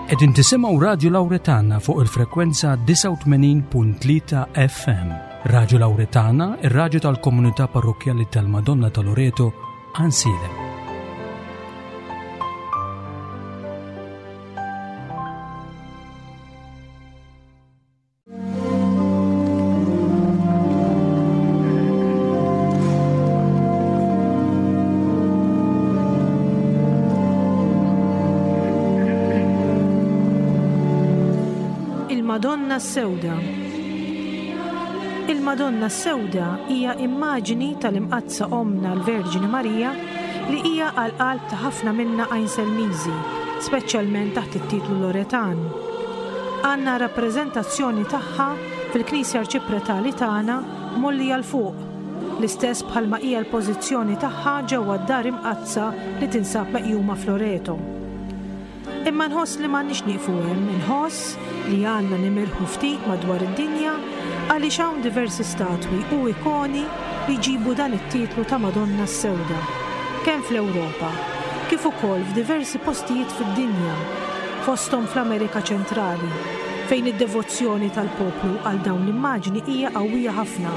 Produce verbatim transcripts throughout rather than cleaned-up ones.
Qegħdin tisimgħu Radio Lawretana fuq il-frekwenza tisa' u tmenin punt tlieta F M. Radio Lawretana, ir-radju tal-Komunità Parrokjali tal-Madonna ta' Loreto, Ansilem. Il-Madonna Sewda. Il-Madonna Sewda hija immaġini tal-imqazza Omna l-Verġini Marija li hija għall-qalb ta' ħafna minna Einselmiżi, speċjalment taħt it-titlu Loretan. Għandna rappreżentazzjoni tagħha fil-Knisja Arċipretali tagħna mollija l fuq, l-istess bħalma hija l-pożizzjoni tagħha ġewwa d-dar imqazza li tinsab meqjuma f'Loreto. Imma nħoss li m'għandniex nieqfu hemm, inħoss li għandna nimirħu ftit madwar id-dinja għaliex hawn diversi statwi u ikoni li jġibu dan it-titlu ta' Madonna Sewda, kemm fl-Ewropa, kif ukoll f'diversi postijiet fid-dinja, fosthom fl-Amerika Ċentrali, fejn id-devozzjoni tal-poplu għal dawn l-immaġni hija qawwija ħafna.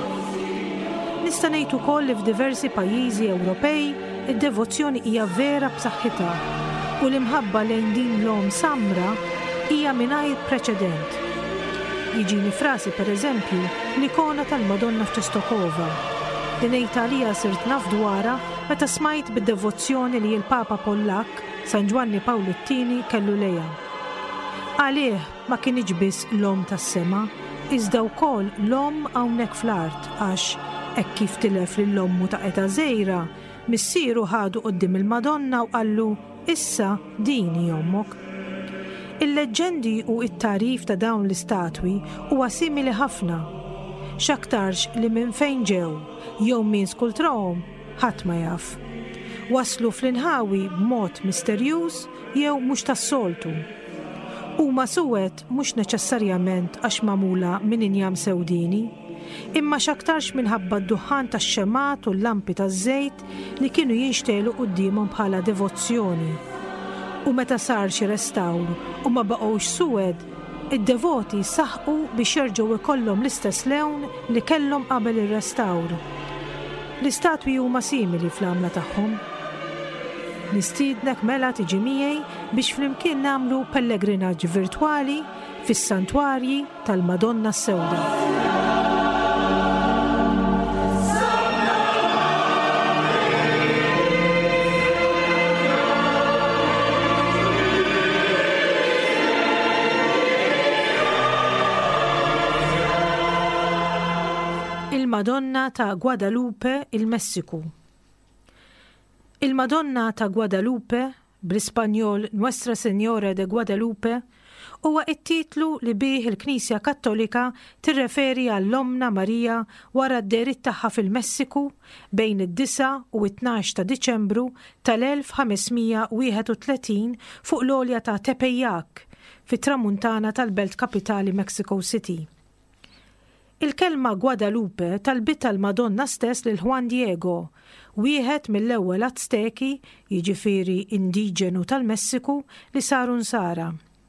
Nista' ngħid ukoll li f'diversi pajjiżi Ewropej id-devozzjoni hija vera b'saħħitha u l-imħabba lejn din l-om samra hija mingħajr preċedent. Jiġini frasi pereżempju l-ikona tal-Madonna f'Ċestokova. Li ngħid għaliha sirt naf dwarha meta smajt bid-devozzjoni li l-Papa Pollak San Giovanni Pawlu t-tieni kellu lejha. Għalih ma kienx biss l-om tas-sema, iżda wkoll l-om hawnhekk fl-art għax hekk kif tilef lill-ommu ta' eta żgħira, missieru ħadu quddiem il-Madonna u qallu issa dini ommok. Il-leġendi u it-tarif ta' dawn l-istatwi huwa simili ħafna. X'aktarx li minn fejn ġew, jew min skultrawhom ħadd ma jaf. Waslu fl-inħawi b'mod misterjuż jew mhux tas-soltu. Huma suwed mhux neċessarjament għax magħmula minn injam sewdini, imma x'aktarx minħabba d-duħan tax-xemat u l-lampi taż-żejt li kienu jinxtelu qudiemhom bħala devozzjoni. U meta sar xi restawr u ma baqgħux suwed, id-devoti saħqu biex jerġgħu ikollhom l-istess lewn li kellhom qabel ir-restawr. L-istatwi huma simili fl-għamla tagħhom. Nistiednek mela tiġi miegħi biex flimkien nagħmlu pellegrinaġġ virtwali fis-santwarji tal-Madonna Sewda. Il-Madonna ta' Guadalupe, il-Messiku. Il-Madonna ta' Guadalupe, bl-Ispanjol Nuestra Señora de Guadalupe, huwa it-titlu li bih il-Knisja Kattolika tirreferi għall-Omna Marija wara d-deritt tagħha fil-Messiku bejn id-disa' u t-tnax ta' Diċembru tal-elf ħamesmija wieħed u tletin fuq l-għolja ta' Tepeyac fit-tramuntana tal-belt kapitali Mexico City. Il-kelma Guadalupe talbit tal-Madonna stess lil Juan Diego, wieħed mill-ewwel Azteki, jiġifieri indiġenu tal-Messiku li saru nsara.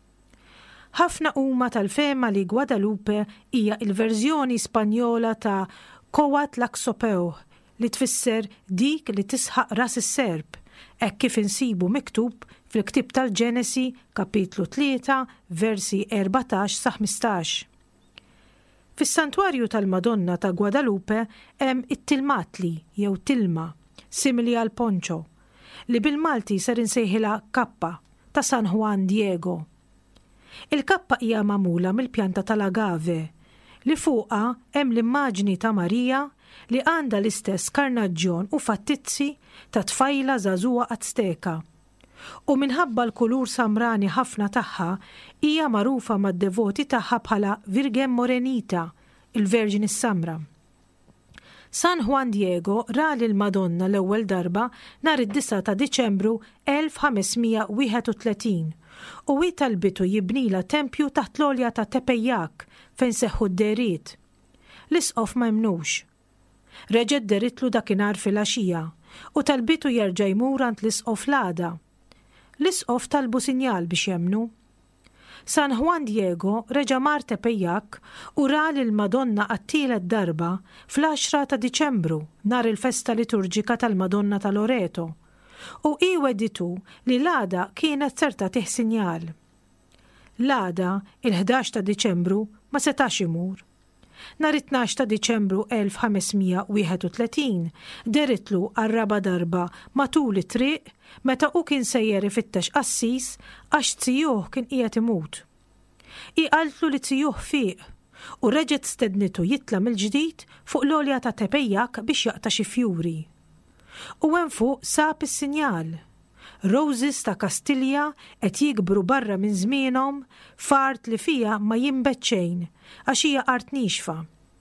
Ħafna huma tal-fema li Guadalupe hija il-verżjoni Spanjola ta' Coatlaxopeu li tfisser dik li tisħaq ras is-serb, hekk kif insibu miktub fil-Ktieb tal-Ġenesi kapitlu tlieta versi erbatax sa ħmistax. Fis-santwarju tal-Madonna ta' Guadalupe hemm it-tilmatli jew tilma, simili għal ponċo, li bil-Malti ser insejħilha kappa ta' San Juan Diego. Il-kappa hija magħmula mill-pjanta tal-agave, li fuqha hemm l-immaġni ta' Marija li għandha l-istess karnaġġjon u fattizzi ta' tfajla żagħżugħa Azteka. U minħabba l-kulur samrani ħafna tagħha hija magħrufa mad-devoti tagħha bħala Virgen Morenita, il-Verġin is-Samra. San Juan Diego ra lil Madonna l-ewwel darba nhar id-disa' ta' Diċembru elf ħamesmija wieħed u tletin u hi talbitu jibnila tempju taħt l-għolja ta' Tepeyac fejn seħħu d-deriet. L-isqof ma jmnux. Reġgħet deritlu dakinhar fil-għaxija u talbitu jerġa' jmur għand l-isqof l-għada. L-isqof talbu sinjal biex jemnu. San Juan Diego reġa' mar Tepeyac u ra lill-Madonna għat-tielet darba fl-għaxra ta' Diċembru nhar il-festa liturġika tal-Madonna ta' Loreto u hi wedditu li l-għada kienet ser tagħtih sinjal. L-għada il-ħdax ta' Diċembru ma setax imur. Nhar it-tnax ta' Diċembru elf ħamesmija wieħed u tletin deritlu għar-raba darba matul it-triq meta hu kien sejjer ifittex qassis għax tzijuh kien qiegħed imut. Hi qaltlu li tzijuh fiq u reġgħet stednitu jitla mill-ġdid fuq l-għolja ta' Tepeyac biex jaqta' xi fjuri. U hemm fuq sab is-sinjal. Roses ta' Kastilja qed jikbru barra minn żmienhom f'art li fija ma jinbet xejn għax hija art nixfa.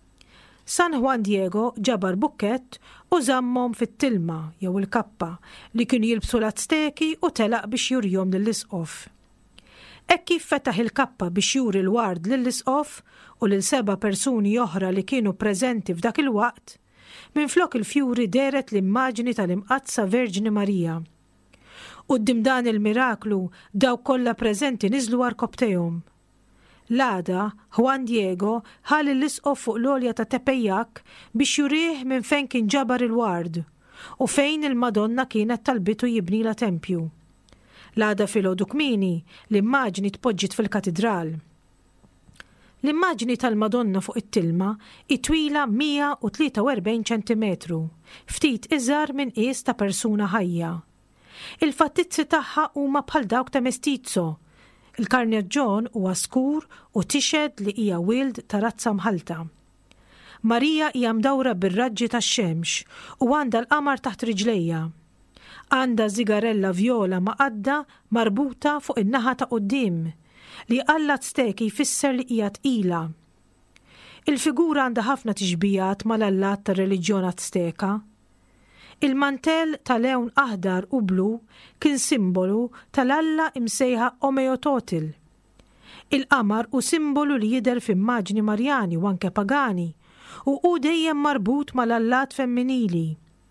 San Juan Diego ġabar bukkett u żammhom fit-tilma jew il-kappa li kienu jilbsu l-Azteki u telaq biex jurjhom lill-isqof. Hekk kif fetaħ il-kappa biex juri l-ward lill-isqof u lil seba' persuni oħra li kienu preżenti f'dak il-waqt, minflok il-fjuri deret l-immaġni tal-imqazza Verġini Marija. Quddiem dan il-miraklu daw kollha preżenti niżlu għarkobtejhom. L-għada Juan Diego ħalli l-isqof fuq l-għolja ta' Tepeyac biex jurih minn fejn kien ġabar il-ward u fejn il-Madonna kienet talbitu jibnila tempju. L-għada filgħodu kmieni l-immaġni tpoġġiet fil-katedral. L-immaġni tal-Madonna fuq it-tilma itwila mija u tlieta u erbgħin ċentimetru, ftit iżgħar minn qies ta' persuna ħajja. Il-fattizzi tagħha huma bħal dawk ta' mestizzo. Il-karneġġon huwa skur u tixed li hija wild ta' razza mħalta. Marija hija mdawra bir-raġġi tax-xemx u għandha l-qamar taħt riġlejja. Għandha żigarella vjola maqadda marbuta fuq in-naħa ta' quddiem li għall-Azteki jfisser li hija tqila. Il-figura għandha ħafna tixbijat mal-allat tar-reliġjon Azteka. Il-mantell tal-lewn aħdar u blu kien simbolu tal-alla imsejħa Omeototil. Il-qamar u simbolu li jidher f'immaġni Marjani u anke pagani u hu dejjem marbut mal-allat femminili.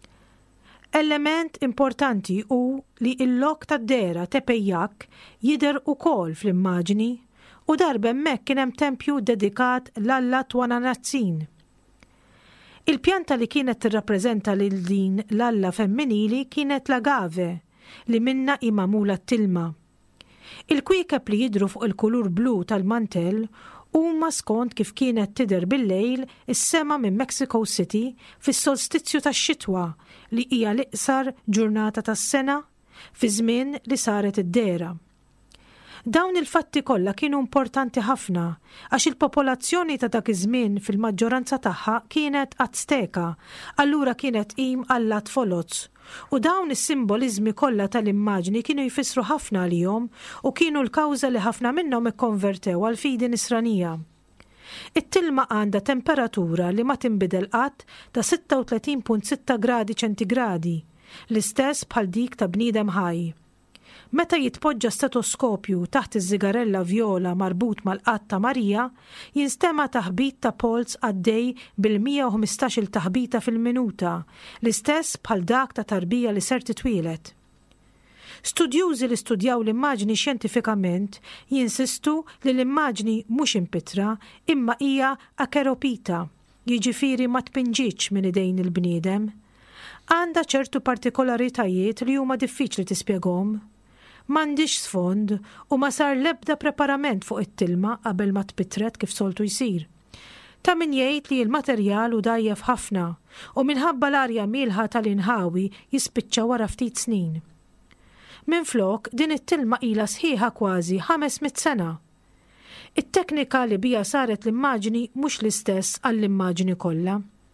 Element importanti hu li l-lok tad-dera Tepeyac jidher ukoll fl-immaġni u darba hemmhekk kien hemm tempju dedikat l-alla Twananazzin. Il-pjanta li kienet tirrappreżenta lil din l-alla femminili kienet l-agave li minna hi magħmula t-tilma. Il-kwiekeb li jidhru fuq il-kulur blu tal-mantell huma skont kif kienet tidher bil-lejl is-sema minn Mexico City fis-solstizzju tax-xitwa li hija l-iqsar ġurnata tas-sena fi żmien li saret id-dera. Dawn il-fatti kollha kienu importanti ħafna għax il-popolazzjoni ta' dak iż-żmien fil-maġġoranza tagħha kienet Azteka, allura kienet qim Alla Tfolozz u dawn is-simboliżmi kollha tal-immaġni kienu jfissru ħafna għalihom u kienu l-kawża li ħafna minnhom ikkonvertew għal fidi nisranija. It-tilma għandha temperatura li ma tinbidel qatt ta' sitta u tletin punt sitta gradi ċentigradi, l-istess bħal dik ta' bniedem ħaj. Meta jitpoġġa stetoskopju taħt iż-żigarella vjola marbut mal-qatt ta' Marija, jinstema' taħbit ta' polz għaddej bil-mija u ħmistax-il taħbita fil-minuta, l-istess bħal dak ta' tarbija li ser titwielet. Studjużi li studjaw l-immaġni xjentifikament jinsistu li l-immaġni mhux impitra imma hija akeropita, jiġifieri ma tpinġitx minn idejn il-bniedem. Għandha ċertu partikolaritajiet li huma diffiċli tispjegahom. M'għandix sfond u ma sar l-ebda preparament fuq it-tilma qabel ma tpitret kif soltu jsir. Ta' min jgħid li l-materjal hu dajjef ħafna u minħabba l-arja mielħa tal-inħawi jispiċċa wara ftit snin. Minflok din it-tilma ilha sħiħa kważi ħamesmit sena. It-teknika li bija saret l-immaġni mhux l-istess għall-immaġni kollha.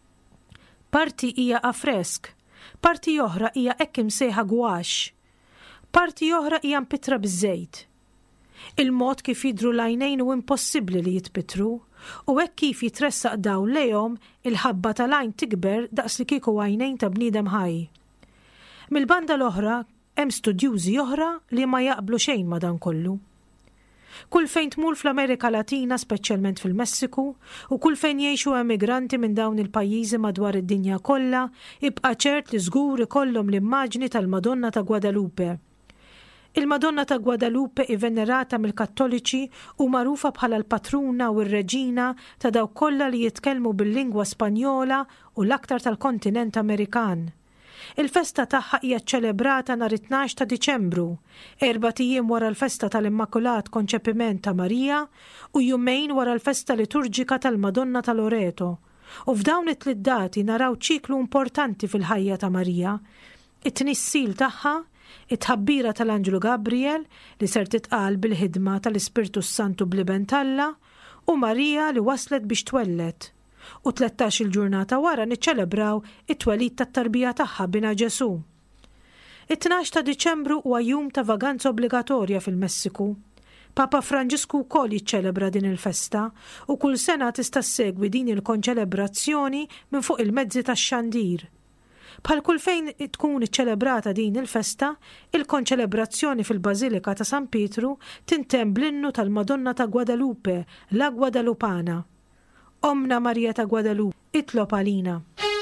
Parti hija afresk, parti oħra hija hekk imsejħa gwax. Parti oħra hija mpitra biż-żejt. Il-mod kif jidhru l-għajnejn hu impossibbli li jitpitru u hekk kif jitressaq dawn lejhom il-ħabba tal-għajn tikber daqs li kieku għajnejn ta' bniedem ħaj. Mill-banda l-oħra hemm studjużi oħra li ma jaqblu xejn ma' dan kollu. Kull fejn tmur fl-Amerika Latina, speċjalment fil-Messiku, u kull fejn jgħixu emigranti minn dawn il-pajjiżi madwar id-dinja kollha, ibqa' ċert li żgur ikollhom l-immaġni tal-Madonna ta' Guadalupe. Il-Madonna ta' Guadalupe i venerata mill-Kattoliċi u magħrufa bħala l-patruna u r-reġina ta' dawk kollha li jitkellmu bil-lingwa Spanjola u l-aktar tal-kontinent Amerikan. Il-festa tagħha hija ċċelebrata nhar it-tnax ta' Diċembru, erba' ijiem wara l-festa tal-Immakulat Konċepiment ta' Marija u jumejn wara l-festa liturġika tal-Madonna ta' Loreto. U f'dawn it-tliet dati naraw ċiklu importanti fil-ħajja ta' Marija, it-tnissil tagħha, it-ħabbira tal-Anġlu Gabriel li ser titqal bil-ħidma tal-Ispirtu Santu bl-iben Talla u Marija li waslet biex twellet. U tlettax il-ġurnata wara niċċelebraw it-twelid tat-tarbija tagħha bina Ġesu. It-tnax ta' Diċembru huwa jum ta' vaganza obbligatorja fil-Messiku. Papa Franġisku wkoll jiċċelebra din il-festa u kull sena tista' ssegwi din il-konċelebrazzjoni minn fuq il-mezzi tax-xandir. Bħal kull fejn tkun iċċelebrata din il-festa, il-konċelebrazzjoni fil-Bażilika ta' San Pietru tintemm bl-innu tal-Madonna ta' Guadalupe, la Guadalupana. Omna Marija ta' Guadalupe, itlob għalina.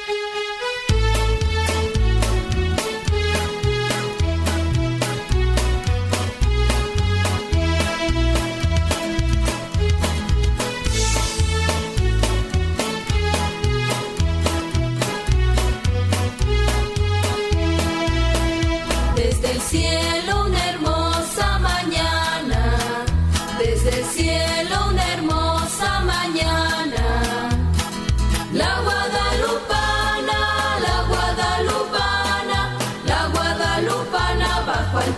Cielo una hermosa mañana, desde el cielo una hermosa mañana, la Guadalupana, la Guadalupana, la Guadalupana bajo el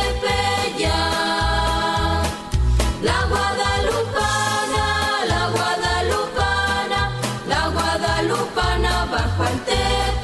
Tepeyac. La Guadalupana, la Guadalupana, la Guadalupana bajo el Tepeyac.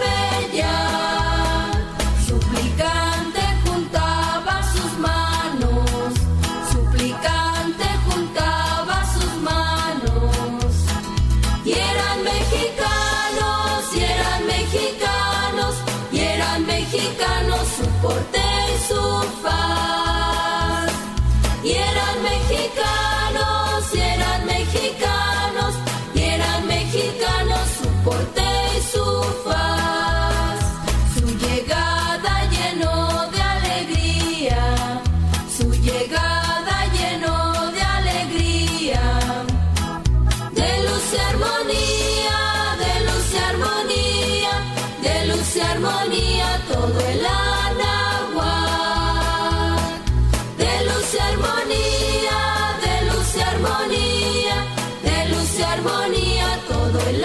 Su porte y su faz, y eran mexicanos, y eran mexicanos, y eran mexicanos, su porte y su faz. Su llegada llenó de alegría, su llegada llenó de alegría, de luz y armonía, de luz y armonía, de luz y armonía, todo el año. Armonía, todo el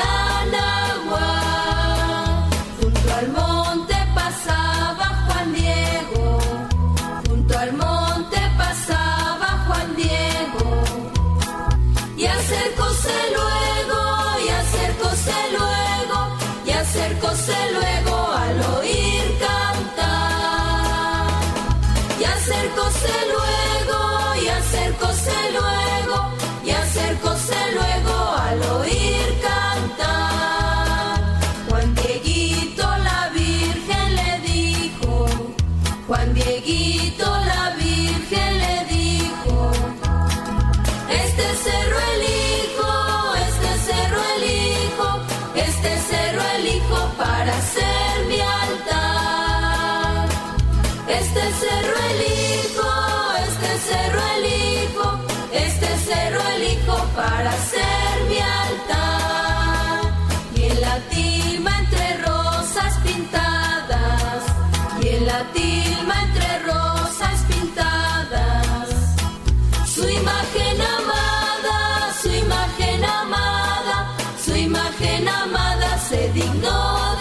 Anahuac. Junto al monte pasaba Juan Diego, junto al monte pasaba Juan Diego, y acercóse luego, y acercóse luego, y acercóse luego al oír cantar, y acercóse luego, y acercóse luego, y acercóse luego al oír cantar. Juan Dieguito la Virgen le dijo, Juan Dieguito la Virgen le dijo, este cerro elijo, este cerro elijo, este cerro elijo para hacer mi altar. Este cerro elijo, este cerro elijo, este cerro elijo para hacer mi altar. Y en la tilma entre rosas pintadas, y en la tilma entre rosas pintadas, su imagen amada, su imagen amada, su imagen amada se dignó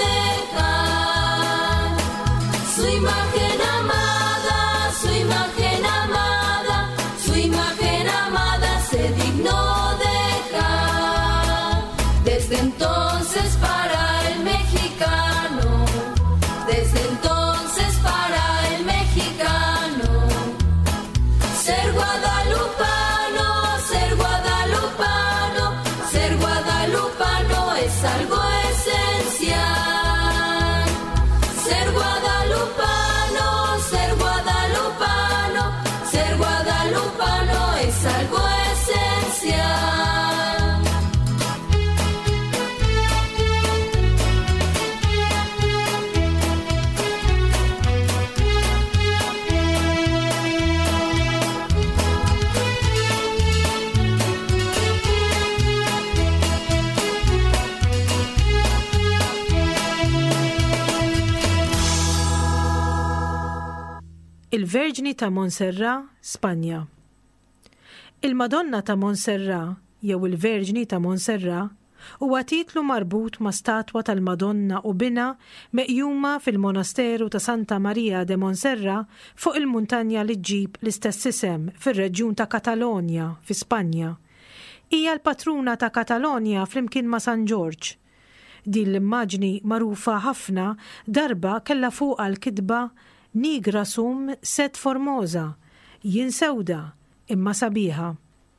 dejar. Su imagen amada, su imagen amada, Il-Verġni ta' Montserrat, Spanja. Il-Madonna ta' Montserrat jew il-Verġni ta' Montserrat huwa titlu marbut ma' statwa tal-Madonna u bina meqjuma fil-Monasteru ta' Santa Maria de Montserrat fuq il-muntanja li ġġib l-istess isem fir-reġjun ta' Katalonja fi Spanja. Hija l-patruna ta' Katalonja flimkien ma' San George. Din l-immaġni magħrufa ħafna darba kellha fuqha l-kitba Nigra sum set formosa, jinsewda imma sabiħa.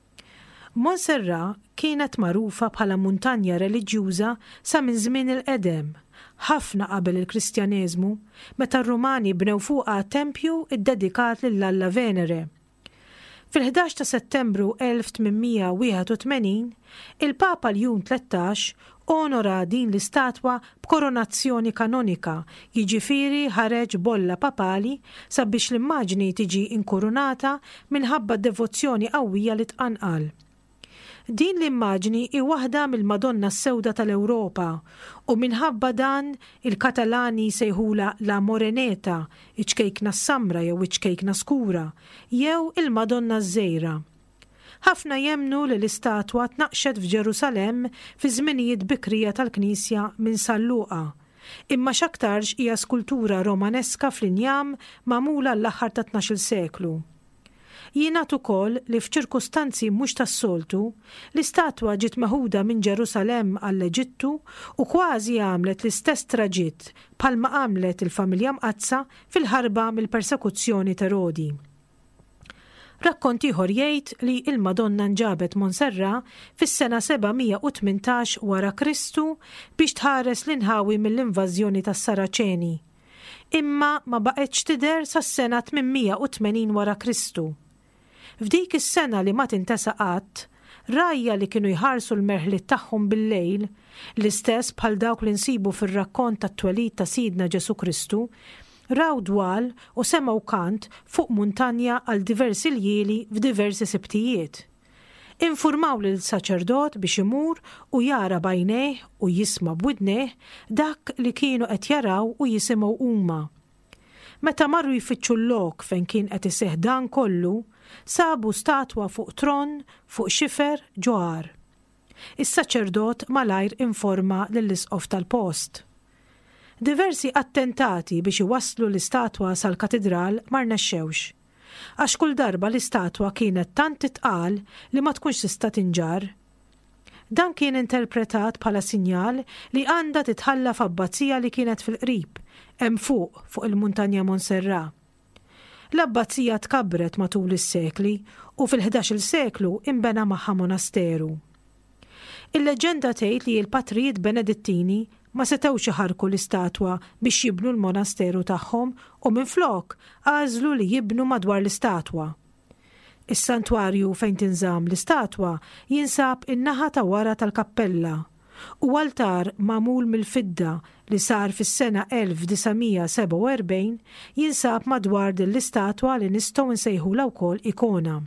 Montserrat kienet magħrufa bħala muntanja reliġjuża sa minn żmien il-qedem, ħafna qabel il-Kristjaneżmu, meta r-Rumani bnew fuqha tempju iddedikat lill-Alla Venere. Fil-ħdax ta' Settembru elf tminmija wieħed u tmenin, il-Papa Ljun tlettax onora din l-istatwa b'koronazzjoni kanonika, jiġifieri ħareġ bolla papali sabiex l-immaġni tiġi inkurunata minħabba devozzjoni qawwija li tqanqal. Din l-immaġni hi waħda mill-Madonna s-Sewda tal-Ewropa u minħabba dan il-Katalani sejħula la Moreneta, iċkejkna s-samra jew iċkejkna skura, jew il-Madonna żgħira. Ħafna jemnu li l-istatwa tnaqxet f'Ġerusalemm fi żminijiet bikrija tal-Knisja minn Salluqa, imma x'aktarx hija skultura romaneska fl-injam magħmula l-aħħar ta' tnax-il seklu. Jingħad ukoll li f'ċirkustanzi mhux tas-soltu l-istatwa ġiet meħuda minn Ġerusalemm għall-Eġittu u kważi għamlet l-istess traġitt bħalma għamlet il-familja Mqazza fil-ħarba mill-persekuzzjoni ta' Erodi. Rakkont ieħor jgħid li l-Madonna nġabet Montserrat fis-sena sebgħamija u tmintax wara Kristu biex tħares l-inħawi mill-invażjoni tas-Saraċeni. Imma ma baqgħetx tidher sas-sena tminmija u tmenin wara Kristu. F'dik is-sena li ma tintesa qatt, rajja li kienu jħarsu l-merħliet tagħhom bil-lejl, l-istess bħal dawk li nsibu fir-rakkont tat-twelid ta' Sidna Ġesu Kristu, raw dwal u semgħu kant fuq muntanja għal diversi ljili f'diversi sibtijiet. Infurmaw lil saċerdot biex imur u jara bajnejh u jisma' b'widnejh dak li kienu qed jaraw u jisimgħu huma. Meta marru jfittxu l-lok fejn kien qed iseħħ dan kollu, sabu statwa fuq tron fuq xifer ġoar. Is-saċerdot malajr informa lill-isqof tal-post. Diversi attentati biex iwasslu l-istatwa sal-katedral ma rnexxewx, għax kull darba l-istatwa kienet tant titqal li ma tkunx tista' tinġar. Dan kien interpretat bħala sinjal li għandha titħalla f'abbazzija li kienet fil-qrib, hemm fuq fuq il-muntanja Montserrat. L-abbazzija tkabbret matul is-sekli u fil-ħdax-il seklu imbena magħha monasteru. Il-leġenda tgħid li l-patrijiet Benedittini ma setgħux iħarku l-istatwa biex jibnu l-monasteru tagħhom u minflok għażlu li jibnu madwar l-istatwa. Is-santwarju fejn tinżamm l-istatwa jinsab in-naħa ta' wara tal-kappella u altar magħmul mill-fidda li sar fis-sena elf disamija seba' u erbgħin jinsab madwar din l-istatwa li nistgħu nsejħula wkoll ikona.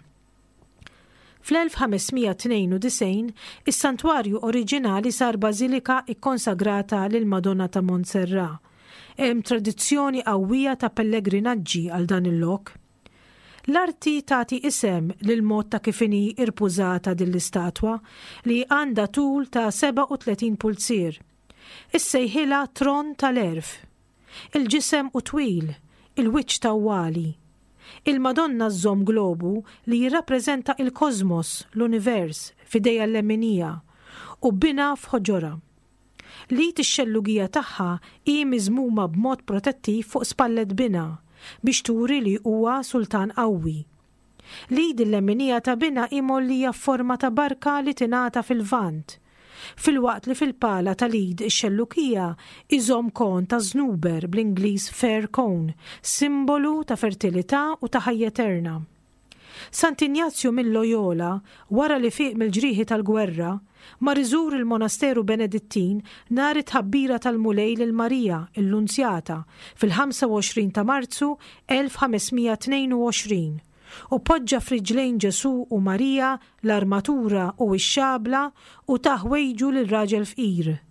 Fl-elf ħamesmija tnejn u disgħin, is-santwarju oriġinali sar bażilika ikkonsagrata lil Madonna ta' Montserrat. Hemm tradizzjoni qawwija ta' pellegrinaġġi għal dan il-lok. L-arti tagħti isem lil mod ta' kif inhi irpużata din l-istatwa li għandha tul ta' seba' u tletin pulzier. Issejħilha tron tal-erf. Il-ġisem u twil, il-wiċċ tawwali. Il-Madonna żżomm globu li jirrappreżenta il-kosmos, l-univers, f'idejha l-lemminija u bina f'ħoġora. Li tix-xellugija tagħha hi miżmuma b'mod protettiv fuq spallet bina biex turi li huwa sultan qawwi. Lid il-lemminija ta' bina imollija f'forma ta' barka li tingħata fil-vant. Fil-waqt li fil-pala tal-id ix-xellukija iżomm kon ta' żnuber bl-Ingliż fair cone, simbolu ta' fertilità u ta' ħajja eterna. Sant'Ignazju mill-Loyola, wara li fiq mill-ġrieħi tal-gwerra, mar iżur il-monasteru Benedittin nhar it-tħabbira tal-mulej lil Marija l-Nunzjata fil-ħamsa u għoxrin ta' Marzu elf ħamesmija tnejn u għoxrin. U poġġa f'riġlejn Ġesu u Marija l-armatura u x-xabla u taħwejġu lil raġel fqir.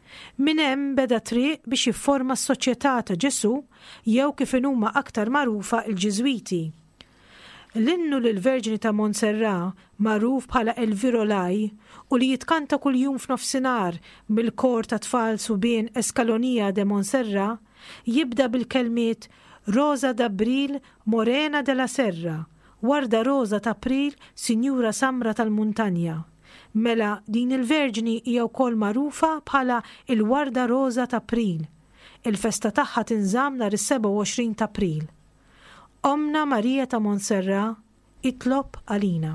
Min hemm beda triq biex jifforma s-Soċjetà ta' Ġesu jew kif huma aktar magħrufa l-Ġiżwiti. L-innu lill-Verġini ta' Montserrat magħruf bħala El Virolaj u li jitkanta kuljum f'nofsinhar mill-kor ta' tfal subien Escalonía de Montserrat jibda bil-kelmiet Rosa d'Abril, Morena della Serra, Warda Rosa ta' April, Sinjura Samra tal-Muntanja. Mela din il-Verġini hija wkoll magħrufa bħala il-Warda Rosa ta' April. Il-festa tagħha tinżamm nhar is-seba' u għoxrin ta' April. Omna Marija ta' Montserrat itlob għalina.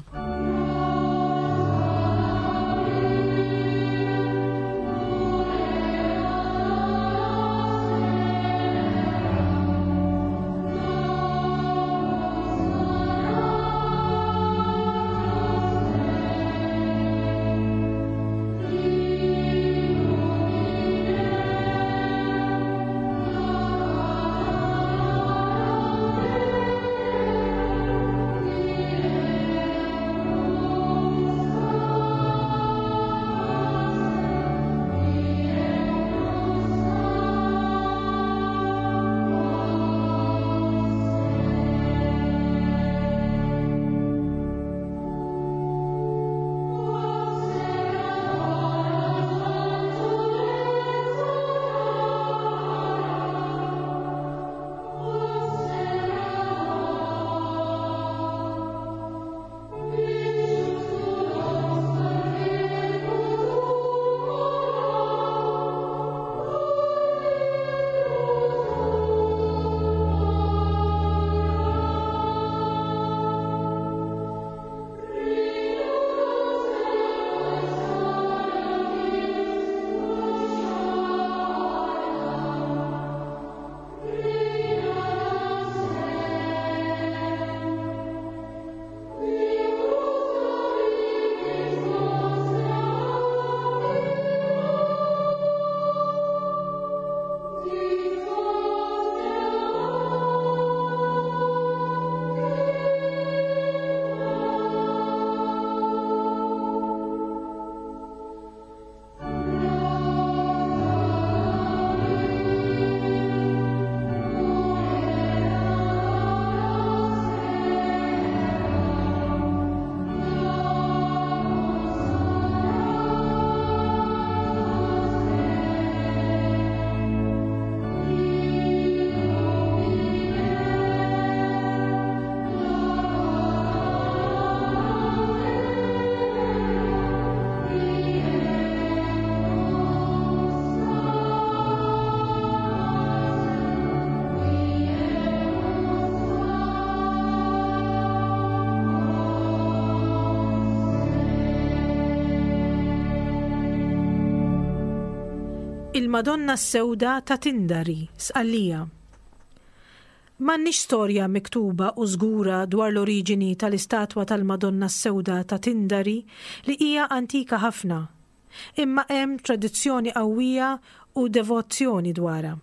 Il-Madonna s-Sewda ta' Tindari, Sqallija. M'għandniex storja miktuba u żgura dwar l-oriġini tal-istatwa tal-Madonna s-Sewda ta' Tindari li hija antika ħafna, imma hemm tradizzjoni qawwija u devozzjoni dwarha.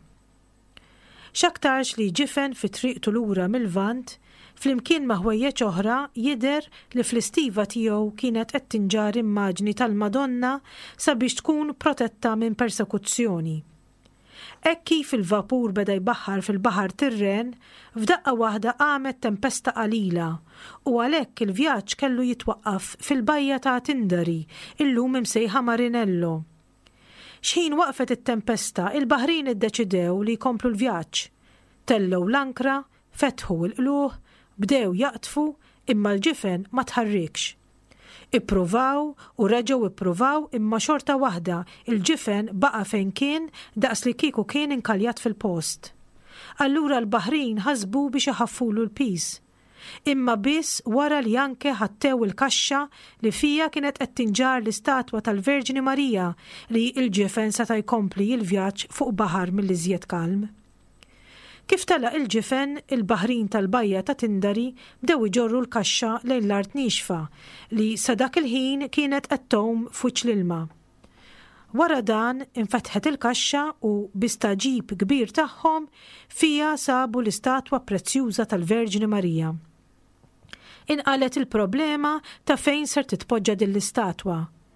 X'aktarx li ġifen fi triqtu lura mill-Lvant, flimkien ma' ħwejjeġ oħra jidher li fl-istiva tiegħu kienet qed tinġar immaġni tal-Madonna sabiex tkun protetta minn persekuzzjoni. Hekk kif il-vapur beda jbaħħar fil-baħar Tirren, f'daqqa waħda qamet tempesta qalila u għalhekk il-vjaġġ kellu jitwaqqaf fil-bajja ta' Tindari, illum imsejħa Marinello. X'ħin waqfet it-tempesta, il-baħrin iddeċidew li jkomplu l-vjaġġ. Tellew l-ankra, fetħu l-qluħ, bdew jaqtfu imma l-ġifen ma tħarrikx. Ippruvaw u reġgħu ippruvaw imma xorta waħda il-ġifen baqa' fejn kien daqs li kieku kien inkaljat fil-post. Allura l-baħrin ħasbu biex iħaffulu l-pis. Imma biss wara li anke ħattew il-kaxxa li fija kienet qed tinġar l-istatwa tal-Verġini Marija li l-ġifen seta' jkompli l-vjaġġ fuq baħar mill-iżjed kalm. Kif telaq il-ġifen, il-baħrin tal-bajja ta' Tindari bdew iġorru l-kaxxa lejn l-art nixfa li sa dak il-ħin kienet qed tom fuċ l-ilma. Wara dan infetħet il-kaxxa u bistaġib kbir tagħhom fija sabu l-istatwa prezzjuża tal-Verġini Marija. Inqalet il-problema ta' fejn ser titpoġġa din l-istatwa.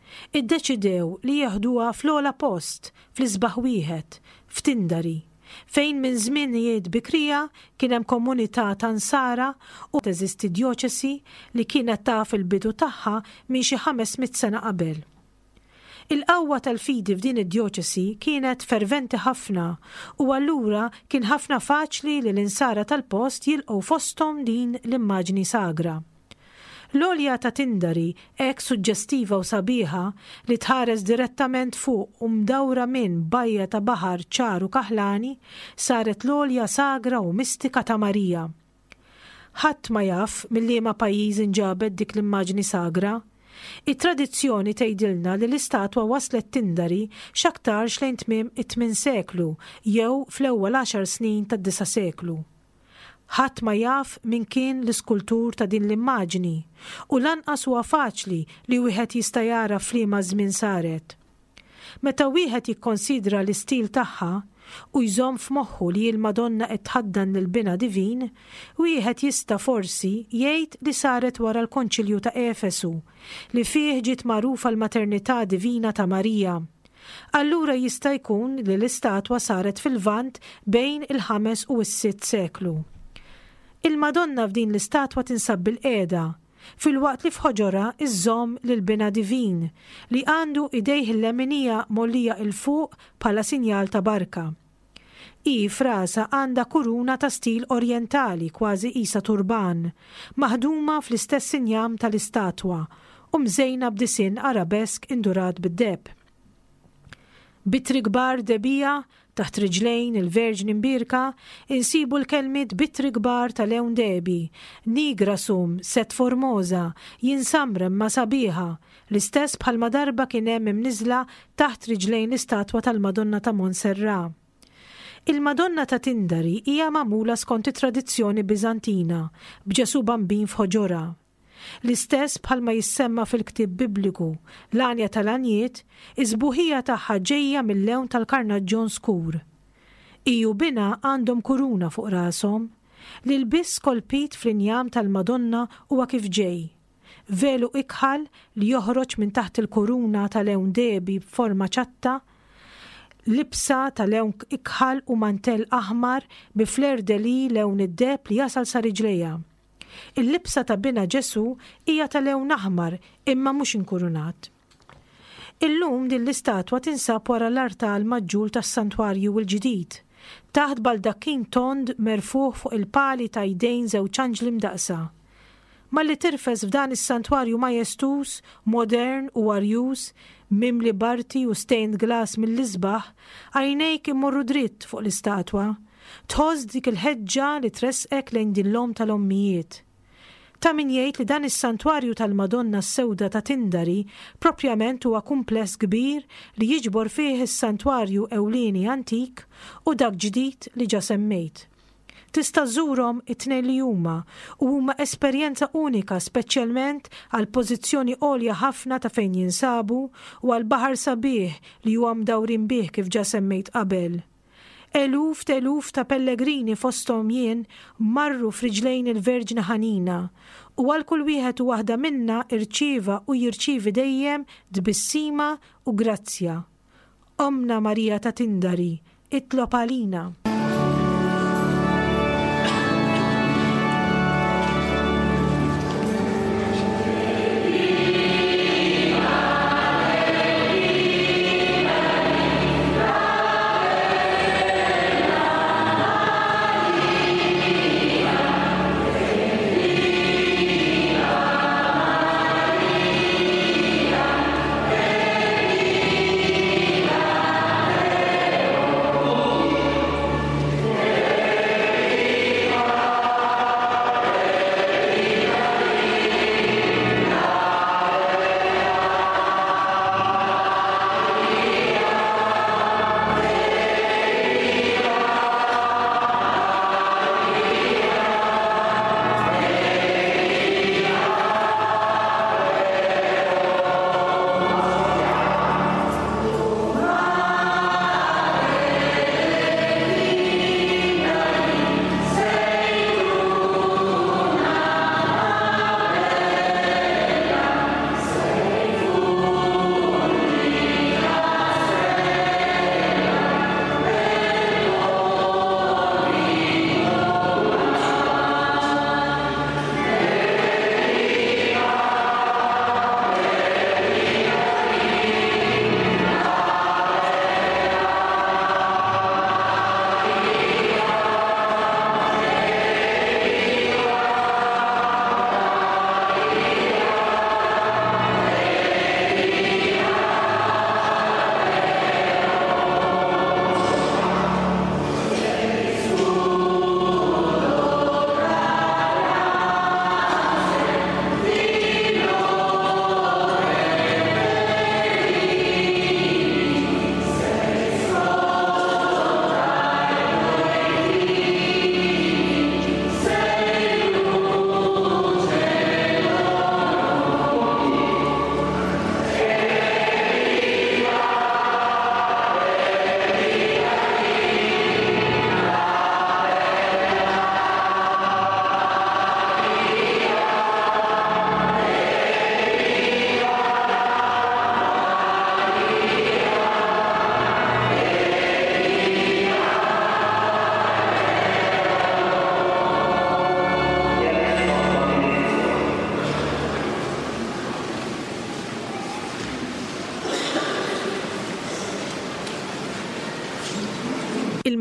iddeċidew li jaħduha fl-ola post fl-isbaħ wieħed f'Tindari, fejn minn żminijiet bikrija kien hemm komunità ta' Ansara u teżisti djoċesi li kienet taf il-bidu tagħha minn xi ħamesmit sena qabel. Il-qawwa tal-fidi f'din id-djoċesi kienet ferventi ħafna u allura kien ħafna faċli li l-insara tal-post jilqgħu fosthom din l-immaġni sagra. L-olja ta' Tindari hekk suġġestiva u sabiħa li tħares direttament fuq u mdawra minn bajja ta' baħar ċaru kaħlani saret l-olja sagra u mistika ta' Marija. Ħadd ma jaf mill-liema pajjiż inġabet dik l-immaġni sagra. It-tradizzjoni tgħidilna li l-istatwa waslet Tindari x'aktarx lejn tmiem it-tmien seklu jew fl-ewwel għaxar snin tad-disa' seklu. Ħadd ma jaf min kien l-iskultur ta' din l-immaġni u lanqas huwa faċli li wieħed jista' jara f'liema żmien saret. Meta wieħed jikkonsidra l-istil tagħha u jżomm f'moħħu li l-Madonna qed tħaddan lill-bina divin, wieħed jista' forsi jgħid li saret wara l-Konċilju ta' Efesu li fih ġiet magħrufa l-maternità divina ta' Marija. Allura jista' jkun li l-istatwa saret fil-Lvant bejn il-ħames u s-sitt seklu. Il-Madonna f'din l-istatwa tinsab bil-qiegħda, filwaqt li f'ħoġora iżżomm lill-bina divin li għandu idejh il-leminija mollija il-fuq bħala sinjal ta' barka. I frasa għandha kuruna ta' stil orjentali kważi qisha turban, maħduma fl-istess injam tal-istatwa u mżejna b'disinn arabesk indurat bid-deb. Bitri kbar debija taħt riġlejn il-Verġni mbirka insibu l-kelmiet bitri kbar tal-ewn debi, nigra sum, set formosa, jinsamrem ma sabiħa, l-istess bħalma darba kien hemm imniżla taħt riġlejn l-istatwa tal-Madonna ta' Montserrat. Il-Madonna ta' Tindari hija magħmula skont it-tradizzjoni Biżantina b'Ġesu bambin f'ħoġora. L-istess bħalma jissemma fil-ktib Bibliku, l-għanja tal-għanjiet, iżbuħija tagħha ġejja mill-lewn tal-karnaġġon skur. Iju bina għandhom kuruna fuq rashom, li l-biss kolpit fl-injam tal-Madonna huwa kif ġej. Velu ikħal li joħroġ minn taħt il-kuruna tal-lewn debi b'forma ċatta, libsa tal-lewn ikħal u mantell aħmar bi flerdeli lewn id-deb li jasal sa riġlejha. Il-libsa ta' bina Ġesu hija tal-lewn aħmar imma mhux inkurunat. Illum din l-istatwa tinsab wara l-artal maġġul tas-santwarju l-ġdid, taħt baldakkin tond merfuħ fuq il-pali ta' jdejn żewġ anġli mdaqsa. Malli tirfes f'dan is-santwarju majestus, modern u arjus, mimli barti u stained glass mill-isbaħ, għajnejk imorru dritt fuq l-istatwa, tħoss dik il-ħeġġa li tresqek lejn din l-om tal-ommijiet. Ta' min jgħid li dan is-santwarju tal-Madonna s-sewda ta' Tindari propjament huwa kumpless kbir li jiġbor fih is-santwarju ewlieni antik u dak ġdid li ġa semmejt. Tista' żurhom it-tnejn li huma u huma esperjenza unika speċjalment għal pożizzjoni għolja ħafna ta' fejn jinsabu u għal baħar sabiħ li huwa mdawrin bih kif ġa semmejt qabel. Eluf teluf ta' pellegrini fosthom jien marru f'riġlejn il-Verġna ħanina u għal kull wieħed u waħda minna irċieva u jirċievi dejjem dbissima u grazzja. Omna Marija ta' Tindari, itlob għalina.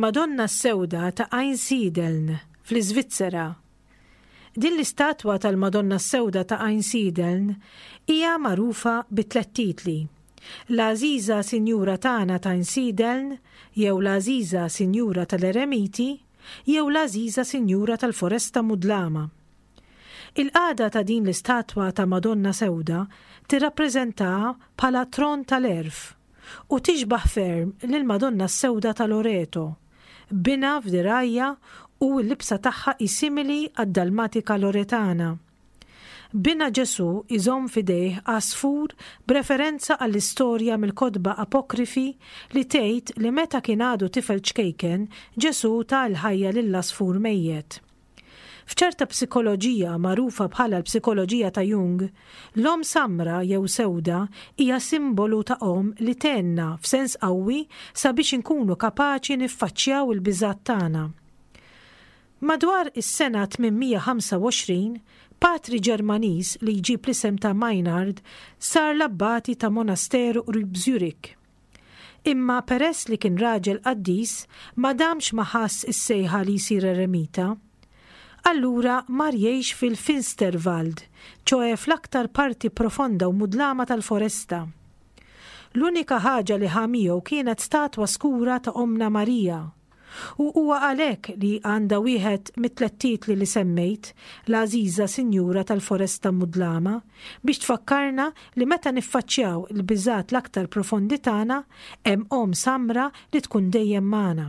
il-Madonna Sewda ta' Einsiedeln fl-Iżvizzera. Din l-istatwa tal-Madonna Sewda ta' Einsiedeln hija magħrufa bi tliet titli: l-Għażiża Sinjura tagħna ta' Einsiedeln, jew l-Għażiża Sinjura tal-Eremiti, jew l-Għażiża Sinjura tal-Foresta Mudlama. Il-qagħda ta' din l-istatwa ta' Madonna Sewda tirrappreżentaha bħala tron tal-erf u tixbaħ ferm lill-Madonna Sewda ta' Loreto, bina f'dirajja u l-libsa tagħha isimili għad-Dalmatika Loretana. Bina Ġesu iżomm f'idejh għasfur b'referenza għall-istorja mill-kotba apokrifi li tgħid li meta kien għadu tifel ċkejken Ġesu ta' l-ħajja lill-asfur mejjed. F'ċerta psikoloġija magħrufa bħala l-psikoloġija ta' Jung, l-om samra jew sewda hija simbolu ta' om li tenna f'sens qawwi sabiex inkunu kapaċi niffaċċjaw il-biżgħat tagħna. Madwar is-sena tminmija ħamsa u għoxrin, patri Ġermaniż li jġib l-isem ta' Maynard sar l-abbati ta' monasteru qrib Zurich. Imma peress li kien raġel qaddis ma damx ma ħass is-sejħa li jsir eremita, allura mar jgħix fil-Finsterwald, ċoe fl-aktar parti profonda u mudlama tal-foresta. L-unika ħaġa li ħamiegħu kienet statwa skura ta' Omna Marija, u huwa għalhekk li għandha wieħed mit-tliet titli li semmejt, l-Għażiża Sinjura tal-Foresta Mudlama, biex tfakkarna li meta niffaċċjaw il-biżgħat l-aktar profondi tagħna hemm om samra li tkun dejjem magħna.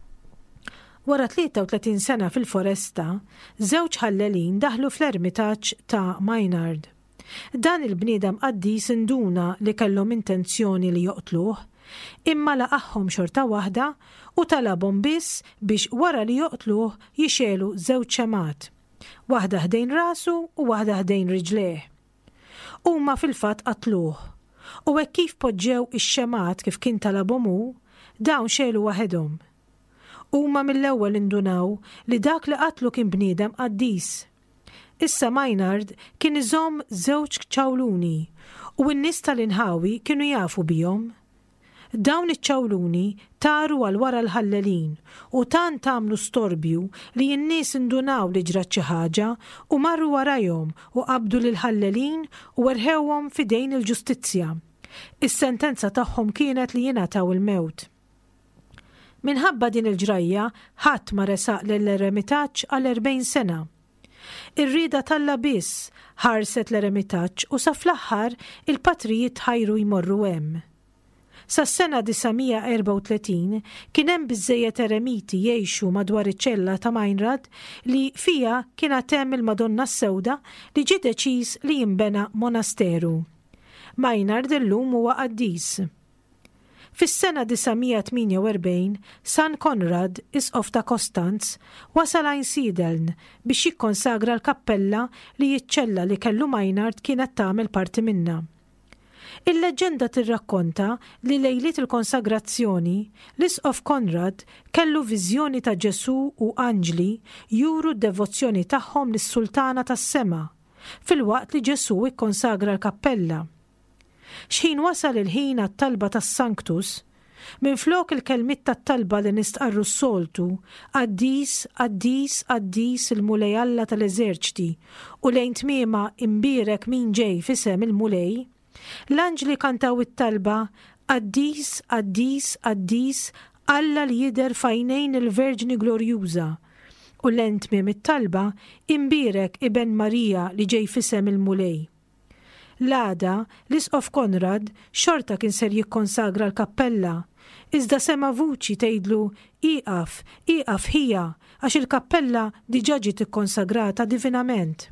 Wara tlieta u tletin sena fil-foresta, żewġ ħallelin daħlu fl-ermitaġġ ta' Maynard. Dan il-bniedem qaddis induna li kellhom intenzjoni li joqtluh, imma laqahom xorta waħda u talabhom biss biex wara li joqtluh jixelu żewġ xemat, waħda ħdejn rasu u waħda ħdejn riġlejh. Huma fil-fatt qatluh, u hekk kif poġġew ix-xemat kif kien talabhom hu, dawn xelu waħedhom. Huma mill-ewwel indunaw li dak li qatlu kien bniedem qaddis. Issa Maynard kien iżomm żewġ ċawluni u n-nies tal-inħawi kienu jafu bihom. Dawn iċ-ċawluni taru għal wara l-ħallelin u tant għamlu storbju li n-nies indunaw li ġrat xi ħaġa u marru warajhom u qabdu lil ħallelin u werħewhom f'idejn il-ġustizzja. Is-sentenza tagħhom kienet li jingħataw il-mewt. Minħabba din il-ġrajja ħadd ma resaq lill-eremitaġġ għal erbgħin sena. Ir-rieda Alla biss ħarset l-eremitaġġ u sa fl-aħħar il-patrijiet ħajru jmorru hemm. Sas-sena disamija erba' u tletin kien hemm biżżejjed eremiti jgħixu madwar iċ-ċella ta' Maynard li fiha kienet hemm il-Madonna Sewda li ġie deċiż li jinbena monasteru. Maynard illum huwa qaddis. Fis-sena disamija tminja u erbgħin, San Konrad, isqof ta' Kostanz, wasal Einsiedeln biex jikkonsagra l-kappella li jiċċella li kellu Maynard kienet tagħmel parti minnha. Il-leġenda tirrakkonta li lejliet il-konsagrazzjoni l-isqof Konrad kellu viżjoni ta' Ġesu u anġli juru d-devozzjoni tagħhom lis-Sultana tas-Sema filwaqt li Ġesu ikkonsagra l-kappella. X'ħin wasal il-ħin għat-talba tas-Sanctus, minflok il-kelmiet tat-talba li nistqarru s-soltu, qaddis, qaddis, qaddis il-mulej Alla tal-eżerċti u lejn tmiema imbierek min ġej f'isem il-mulej, l-anġli kantaw it-talba qaddis, qaddis, qaddis Alla li jidher f'għajnejn il-Verġni Glorjuża u lejn tmiem it-talba imbierek iben Marija li ġej f'isem il-mulej. L-għada, l-isqof Konrad xorta kien ser jikkonsagra l-kappella, iżda sema vuċi tgħidlu iqaf, iqaf ħija, għax il-kappella diġà ġiet ikkonsagrata divinament.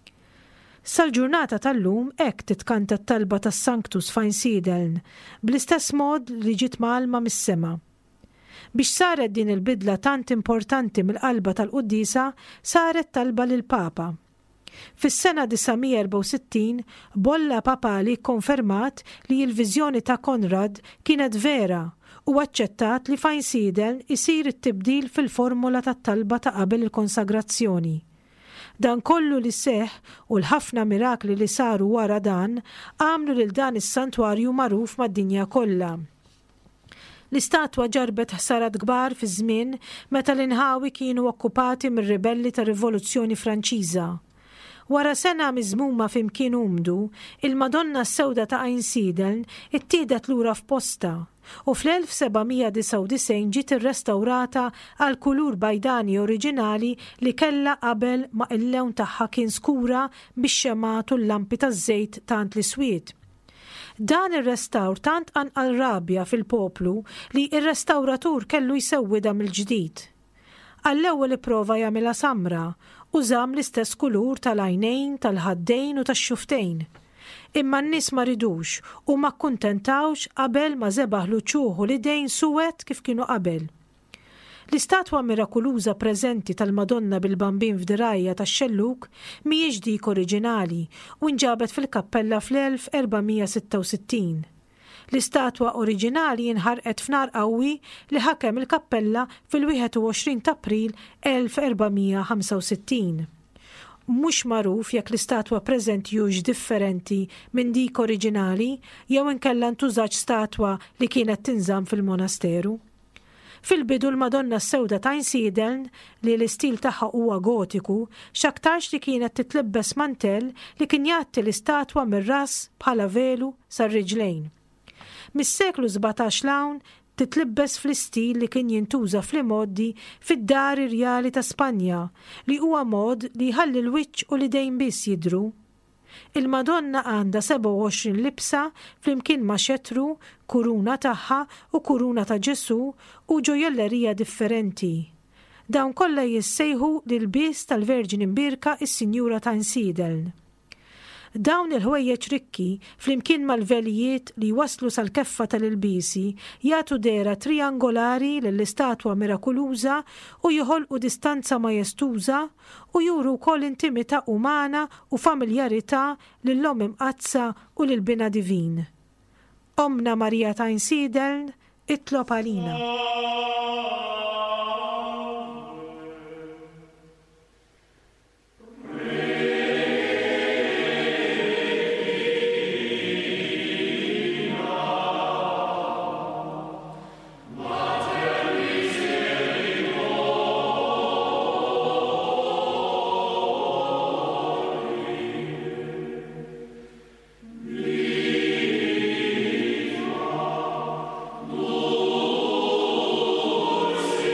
Sal-ġurnata tal-lum hekk titkanta t-talba tas-Sanctus f'Einsiedeln, bl-istess mod li ġiet malma mis-sema. Biex saret din il-bidla tant importanti mill-qalba tal-Qudiesa, saret talba lill-Papa. Fis-sena disamija erba' u sittin, bolla papali konfermat li l-viżjoni ta' Konrad kienet vera u aċċettat li f'Einsiedeln isir it-tibdil fil-formula tat-talba ta' qabel il-konsagrazzjoni. Dan kollu li seħ u l-ħafna mirakli li saru wara dan għamlu lil dan is-santwarju magħruf mad-dinja kollha. L-istatwa ġarbet ħsarat kbar fi żmien meta l-inħawi kienu okkupati mir-ribelli tar-Rivoluzzjoni Franċiża. Wara sena miżmuma f'imkien umdu, il-Madonna s-Sewda ta' Einsiedeln ittieħdet lura f'posta u fl-elf sebgħimija disa' u disgħin ġiet irrestawrata għal kulur bajdani oriġinali li kellha qabel ma il-lewn tagħha kien skura bix-xemat u l-lampi taż-żejt tant l-iswied. Dan ir-restawr tant anqal rabja fil-poplu li r-restawratur kellu jsewwidha mill-ġdid. Għall-ewwel ipprova jagħmilha samra u żamm l-istess kulur tal-għajnejn, tal-ħaddejn u tax-xuftejn. Imma n-nies ma ridux u ma kkuntentawx qabel ma żebaħlu ċuħu l-idejn suwed kif kienu qabel. L-istatwa mirakuluża preżenti tal-Madonna bil-bambin f'dirajja tax-xelluk mhijiex dik oriġinali u nġabet fil-kappella fl-elf erba'mija sitta u sittin. L-istatwa oriġinali inħarqet f'nar qawwi li ħakem il-kappella fil-wieħed u għoxrin ta' April elf erba'mija ħamsa u sittin. Mhux magħruf jekk l-istatwa preżenti hux differenti minn dik oriġinali jew inkella ntużax statwa li kienet tinżamm fil-monasteru. Fil-bidu l-Madonna s-Sewda ta' Einsiedeln li l-istil tagħha huwa gotiku x'aktarx li kienet titlebbes mantell li kien jagħti l-istatwa mir-ras bħala velu sar-riġlejn. Mis-seklu sebgħatax l-hawn titlibbes fl-istil li kien jintuża fl-imoddi fid-Dari Rjali ta' Spanja li huwa mod li jħalli l-wiċċ u l-idejn biss jidhru. Il-Madonna għandha seba' u għoxrin libsa flimkien ma' xetru, kuruna tagħha u kuruna ta' Ġesu u ġojellerija differenti. Dawn kollha jissejħu lill-bies tal-Verġin Imbirka is-Sinjura ta' Einsiedeln. Dawn il-ħwejjeġ rikki flimkien mal-velijiet li waslu sal-keffa tal-ilbisi jagħtu dera triangolari lill-istatwa mirakuluża u joħolqu distanza majestuża u juru wkoll intimità umana u familjarità lill-Omm Imqazza u lill-Bina Divin. Omna Marija ta' Einsiedeln itlob għalina. Lord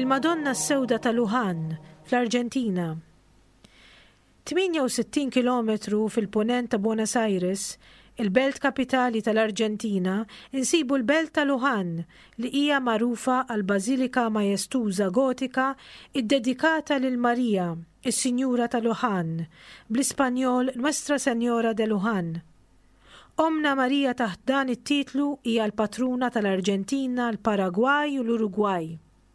Il-Madonna s-Sewda ta' Lujan fl-Arġentina. tminja u sittin kilometru fil-punent ta' Buenos Aires, il-belt kapitali tal-Arġentina, insibu l-belt ta' Lujan li hija magħrufa għal Bażilika Majestuża Gotika iddedikata lil Marija, is-Sinjura ta' Lujan, bl-Ispanjol Nuestra Senjora de Lujan. Omna Marija taħt dan it-titlu hija l-patruna tal-Arġentina, l-Paragwaj u l-Urugwaj.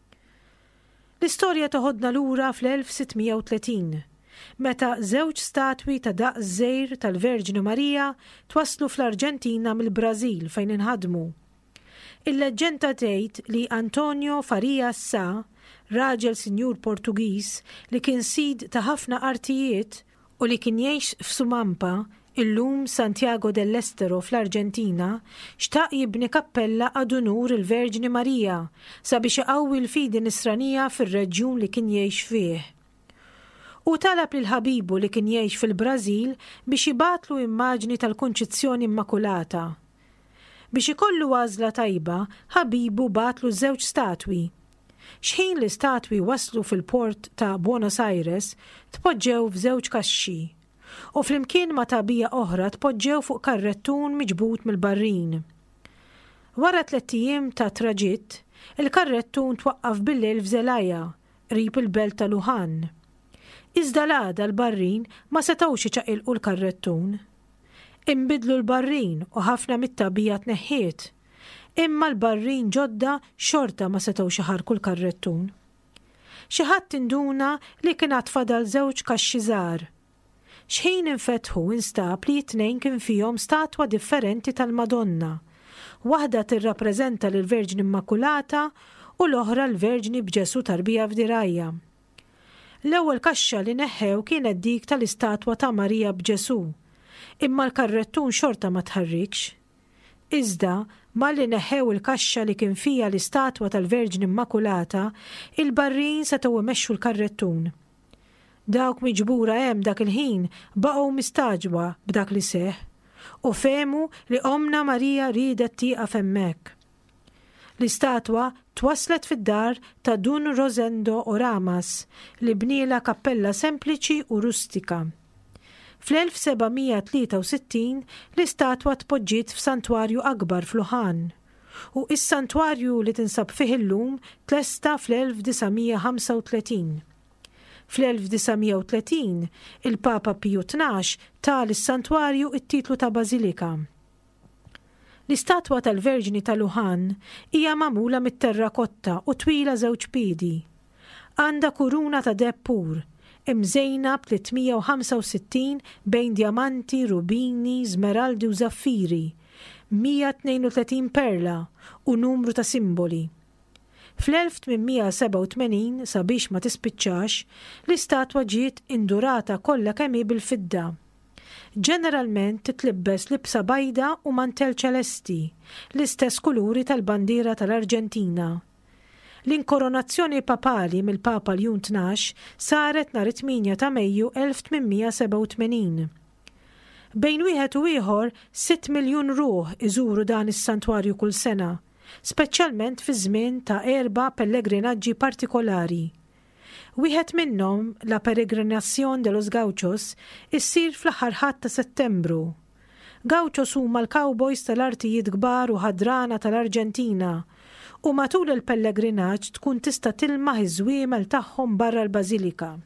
L-istorja toħodna lura fl-elf sittmija u tletin, meta żewġ statwi ta' daqs żgħir tal-Verġinu Marija twaslu fl-Arġentina mill-Brażil fejn inħadmu. Il-leġġenda tgħid li Antonio Farias Sá, raġel Sinjur Portugiż li kien sid ta' ħafna artijiet u li kien jgħix f'Sumampa, illum Santiago dell'Estero fl-Arġentina, xtaq jibni kappella għad unur il-Verġini Marija sabiex iqawwi l-fidi nisranija fir-reġjun li kien jgħix fih. U talab lil ħabibu li kien jgħix fil-Brażil biex jibatlu immaġni tal-Kunċizzjoni Immakulata. Biex ikollu għażla tajba, ħabibu batlu żewġ statwi. X'ħin li statwi waslu fil-port ta' Buenos Aires, tpoġġew f'żewġ kaxxi. U flimkien ma' tabija oħra tpoġġew fuq karrettun miġbut mill-barrin. Wara tliet ijiem ta' traġitt, il-karrettun twaqqaf bil-lejl f'Zelaya, qrib il-belt ta' Lujan. Iżda l-għada l-barrin ma setgħux iċaqilqu l-karrettun. Inbidlu l-barrin u ħafna mit-tabija tneħħiet, imma l-barrin ġodda xorta ma setgħux iħarku l-karrettun. Xi ħadd induna li kien għatfadal żewġ kaxxi żgħar. X'ħin infetħu instab li t-tnejn kien fihom statwa differenti tal-Madonna. Waħda tirrappreżenta lill-Verġini Immakulata u l-oħra l-Verġini b'Ġesu tarbija f'dirajja. L-ewwel kaxxa li neħħew kienet dik tal-istatwa ta' Marija b'Ġesu, imma l-karrettun xorta ma tħarrikx. Iżda malli neħħew il-kaxxa li kien fija l-istatwa tal-Verġini Immakulata, il-barrin setgħu imexxu l-karrettun. Dawk miġbura hemm dak il-ħin baqgħu mistaġba b'dak li seħħ u fehmu li Omna Marija riedet tieqaf hemmhekk. L-istatwa twaslet fid-dar ta' Dun Rosendo Oramas li bniela kappella sempliċi u rustika. Fl-elf sebgħmija tlieta u sittin l-istatwa tpoġġiet f'santwarju akbar f'Lujan u is-santwarju li tinsab fih illum tlesta fl-elf disamija ħamsa u tletin. Fl-elf disamija u tletin, il-Papa Piju tnax tal is-santwarju it-titlu ta' Bażilika. L-istatwa tal-Verġini ta' Lujan hija magħmula mit-terrakotta u twila żewġ piedi. Għandha kuruna ta' deheb pur, imżejna b'tlietmija u ħamsa u sittin bejn djamanti, rubini, żmeraldi u zaffiri, mija tnejn u tletin perla u numru ta' simboli. Fl-elf tminmija seba' u tmenin sabiex ma tispiċċax, l-istatwa ġiet indurata kollha kemm hi bil-fidda. Ġeneralment titlibbes libsa bajda u mantel ċelesti, l-istess kuluri tal-bandiera tal-Arġentina. L-inkoronazzjoni papali mill-Papa Ljun tnax saret nhar it-tminja ta' Mejju elf tminmija seba' u tmenin. Bejn wieħed u ieħor sitt miljun ruħ iżuru dan is-santwarju kull sena, speċjalment fi żmien ta' erba' pellegrinaġġi partikolari. Wieħed minnhom, la Peregrinación de los Gauchos, issir fl-aħħar ħadd ta' Settembru. Gauchos huma l-cowboys tal-artijiet kbar u ħadrana tal-Arġentina u matul il-pellegrinaġġ tkun tista' tilmaħ iż-żwiemel tagħhom barra l-Bażilika.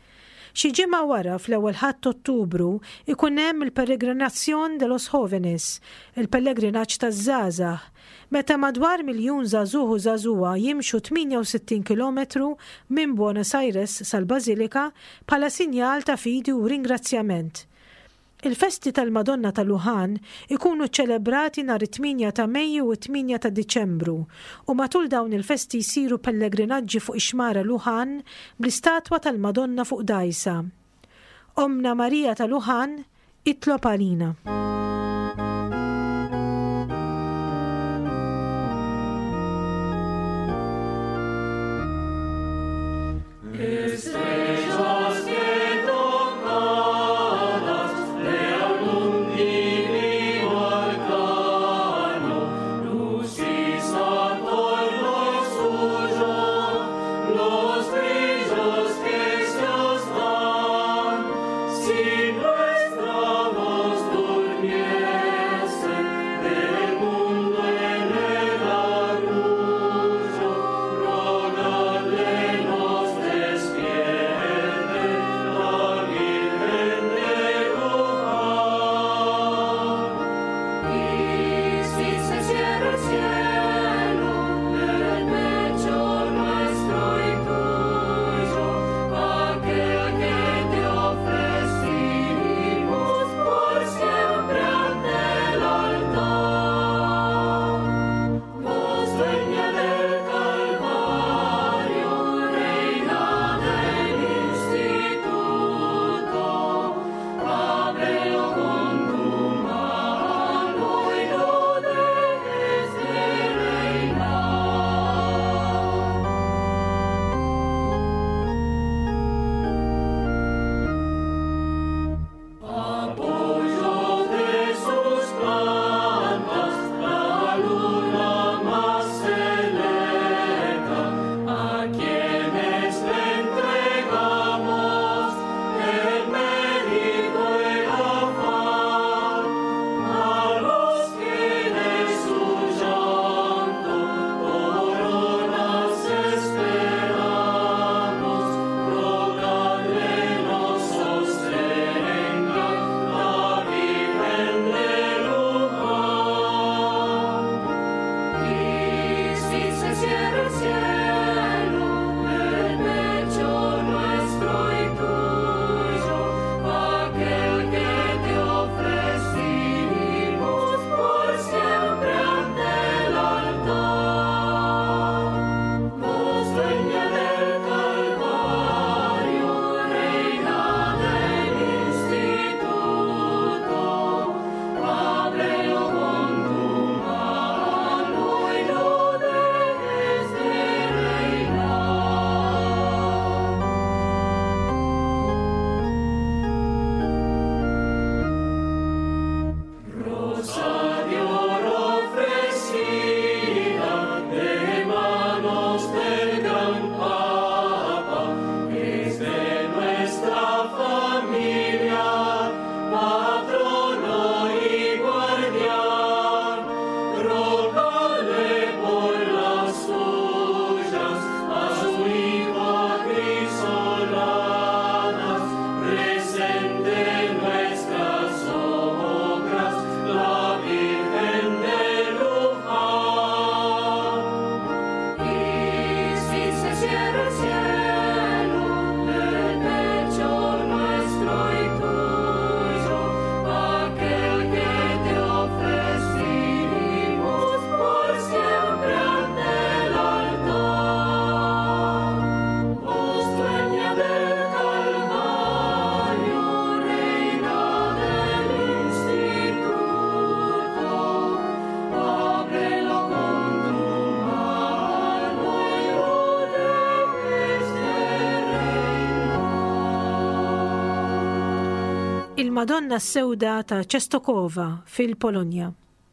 Xi ġimgħa wara fl-ewwel ħadd Ottubru ikun hemm il-Peregrinación de los Jóvenes, il-pellegrinaġġ taż-żgħażagħ, meta madwar miljun żagħżugħ u żagħżugħa jimxu tminja u sittin kilometru minn Buenos Aires sal-Bażilika bħala sinjal ta' fidi u ringrazzjament. Il-festi tal-Madonna ta' Lujan ikunu ċċelebrati nhar it-tminja ta' Mejju u t-tminja ta' Diċembru u matul dawn il-festi jsiru pellegrinaġġi fuq ix-xmara Lujan bl-istatwa tal-Madonna fuq dajsa. Omna Marija ta' Lujan itlob għalina. Lo Il-Madonna s-Sewda ta' Częstochowa fil-Polonja.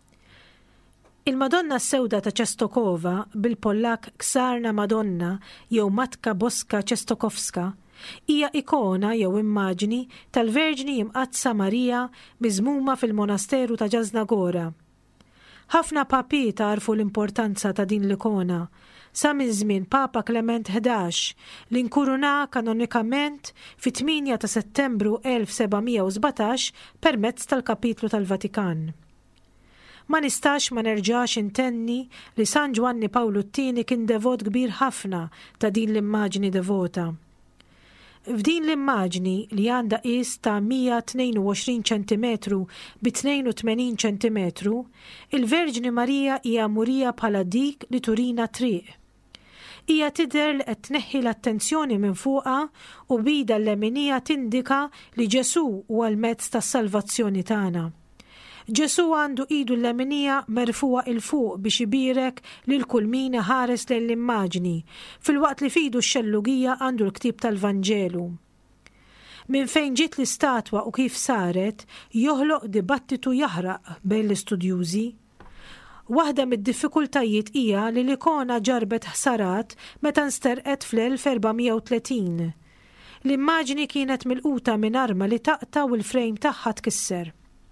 Il-Madonna s-Sewda ta' Częstochowa bil-Pollak Ksarna Madonna jew Matka Boska Częstochowska hija ikona jew immaġni tal-Verġni Imqazza Marija miżmuma fil-Monasteru ta' Jasna-Góra. Ħafna papi tarfu l-importanza ta' din l-ikona sa minn żmien Papa Klement ħdax li nkuruna kanonikament fit-tminja ta' Settembru elf sebgħimija u sbatax permezz tal-Kapitlu tal-Vatikan. Ma nistax ma nerġax intenni li San Ġwanni Pawlu t-tieni kien devot kbir ħafna ta' din l-immaġni devota. F'din l-immaġni li għandha qis ta' mija tnejn u għoxrin ċentimetru bi tnejn u tmenin ċentimetru, il-Verġni Marija hija murija bħala dik li turina triq. Hija tidher li qed tneħħi l-attenzjoni minn fuqha u bida l-leminija tindika li Ġesu huwa l-mezz tas-salvazzjoni tagħna. Ġesu għandu idu l-leminija merfuqa il fuq biex ibirek lil kull min ħares lejn l-immaġni, filwaqt li fidu x-xellugija għandu l-ktib tal-Vanġelu. Minn fejn ġiet l-istatwa u kif saret, joħloq dibattitu jaħraq bejn l-istudjużi. Waħda mid-diffikultajiet hija li l-ikona ġarbet ħsarat meta nsterqet fl-elf erbamija u tletin. L-immaġni kienet milquta minn arma li taqta u l-frejm tagħha tkisser.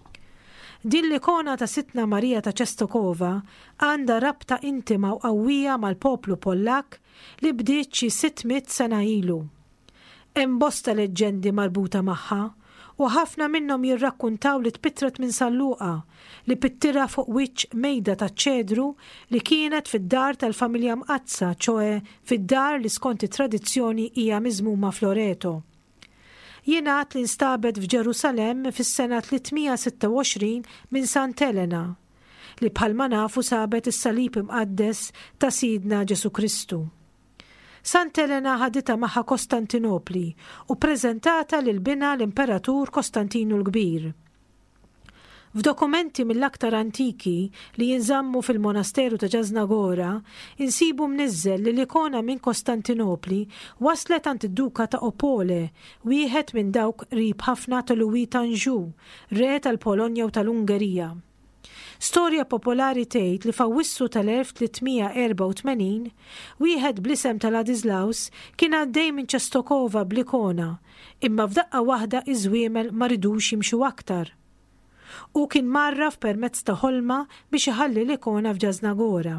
Din l-ikona ta' Sitna Marija ta' Częstochowa għandha rabta intima u qawwija mal-poplu Pollak li bdiet xi sittmit sena ilu. Hemm bosta leġġendi marbuta magħha u ħafna minnhom jirrakkuntaw li tpitret minn Salluqa li pittira fuq wiċċ mejda ta' ċedru li kienet fid-dar tal-familja Mqazza, ċoe fid-dar li skont it-tradizzjoni hija miżmuma f'Loreto. Jingħad li nstabet f'Ġerusalemm fis-sena tlietmija sitta u għoxrin minn Sant Elena li bħalma nafu sabet is-salib imqaddes ta' Sidna Ġesu Kristu. Sant Elena ħadita magħha Kostantinopli u preżentata lil bina l-Imperatur Kostantinu l-Kbir. F'dokumenti mill-aktar antiki li jinżammu fil-Monasteru ta' Jasna-Góra insibu mniżżel li l-ikona minn Kostantinopli waslet għand id-Duka ta' Opole, wieħed minn dawk qrib ħafna ta' Louis Tangiu, re tal-Polonja u tal-Ungerija. Storja popolari tgħid li f'Awwissu tal-elf tlietmija erba' u tmenin, wieħed bl-isem tal-Ladislaus kien għaddej minn Częstochowa bl-ikona, imma f'daqqa waħda iż-żwiemel ma ridux jimxu aktar. U kien marraf permezz ta' ħolma biex iħalli l-ikona f'Jasna-Góra.